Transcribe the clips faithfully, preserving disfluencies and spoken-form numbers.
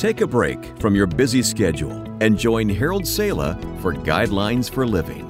Take a break from your busy schedule and join Harold Sala for Guidelines for Living.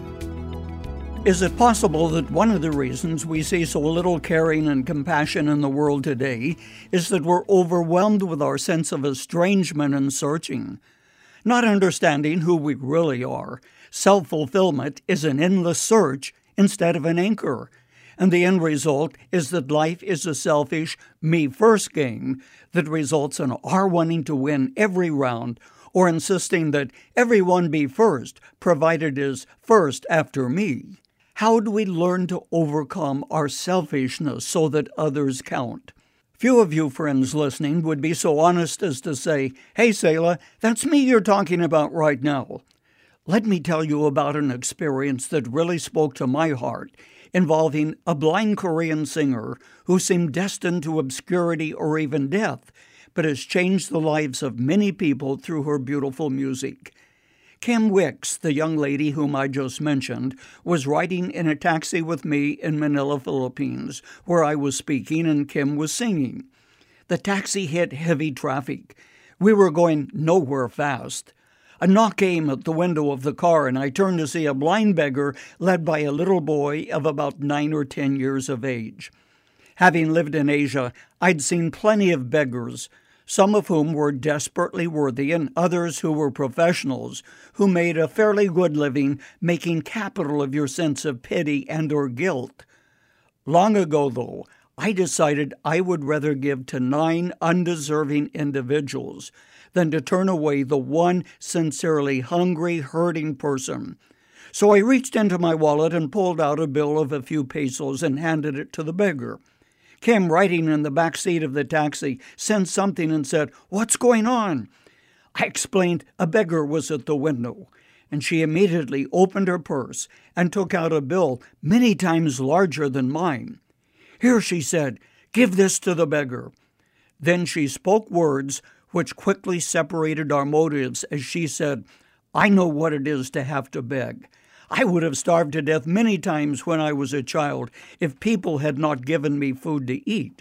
Is it possible that one of the reasons we see so little caring and compassion in the world today is that we're overwhelmed with our sense of estrangement and searching? Not understanding who we really are, self-fulfillment is an endless search instead of an anchor. And the end result is that life is a selfish, me-first game that results in our wanting to win every round or insisting that everyone be first, provided is first after me. How do we learn to overcome our selfishness so that others count? Few of you friends listening would be so honest as to say, "Hey, Sala, that's me you're talking about right now." Let me tell you about an experience that really spoke to my heart, involving a blind Korean singer who seemed destined to obscurity or even death, but has changed the lives of many people through her beautiful music. Kim Wicks, the young lady whom I just mentioned, was riding in a taxi with me in Manila, Philippines, where I was speaking and Kim was singing. The taxi hit heavy traffic. We were going nowhere fast. A knock came at the window of the car, and I turned to see a blind beggar led by a little boy of about nine or ten years of age. Having lived in Asia, I'd seen plenty of beggars, some of whom were desperately worthy and others who were professionals, who made a fairly good living making capital of your sense of pity and or guilt. Long ago, though, I decided I would rather give to nine undeserving individuals than to turn away the one sincerely hungry, hurting person. So I reached into my wallet and pulled out a bill of a few pesos and handed it to the beggar. Kim, riding in the back seat of the taxi, sensed something and said, "What's going on?" I explained a beggar was at the window, and she immediately opened her purse and took out a bill many times larger than mine. "Here," she said, "give this to the beggar." Then she spoke words which quickly separated our motives as she said, "I know what it is to have to beg. I would have starved to death many times when I was a child if people had not given me food to eat."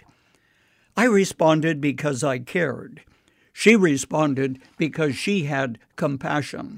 I responded because I cared. She responded because she had compassion.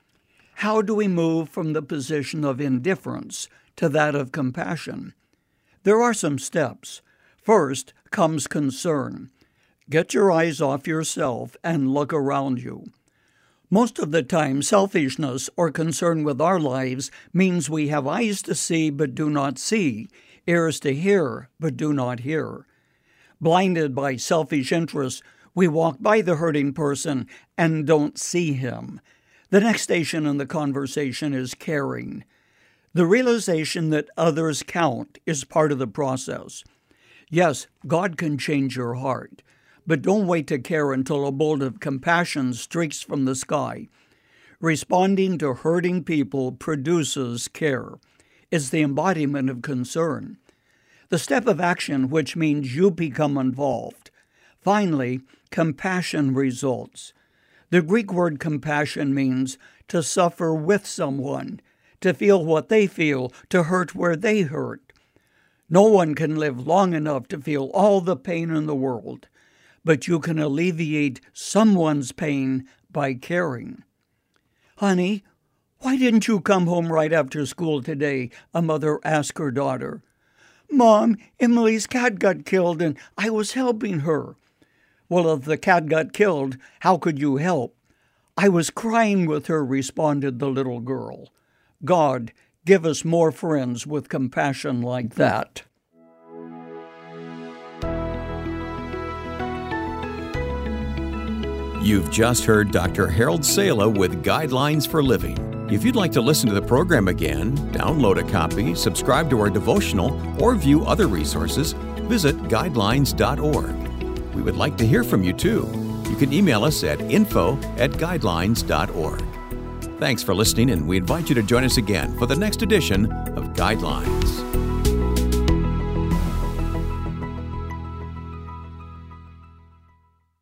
How do we move from the position of indifference to that of compassion? There are some steps. First comes concern. Get your eyes off yourself and look around you. Most of the time, selfishness or concern with our lives means we have eyes to see but do not see, ears to hear but do not hear. Blinded by selfish interests, we walk by the hurting person and don't see him. The next station in the conversation is caring. The realization that others count is part of the process. Yes, God can change your heart. But don't wait to care until a bolt of compassion streaks from the sky. Responding to hurting people produces care. It's the embodiment of concern. The step of action which means you become involved. Finally, compassion results. The Greek word compassion means to suffer with someone, to feel what they feel, to hurt where they hurt. No one can live long enough to feel all the pain in the world, but you can alleviate someone's pain by caring. "Honey, why didn't you come home right after school today?" a mother asked her daughter. "Mom, Emily's cat got killed and I was helping her." "Well, if the cat got killed, how could you help?" "I was crying with her," responded the little girl. God, give us more friends with compassion like that. You've just heard Doctor Harold Sala with Guidelines for Living. If you'd like to listen to the program again, download a copy, subscribe to our devotional, or view other resources, visit guidelines dot org. We would like to hear from you too. You can email us at info at guidelines dot org. Thanks for listening, and we invite you to join us again for the next edition of Guidelines.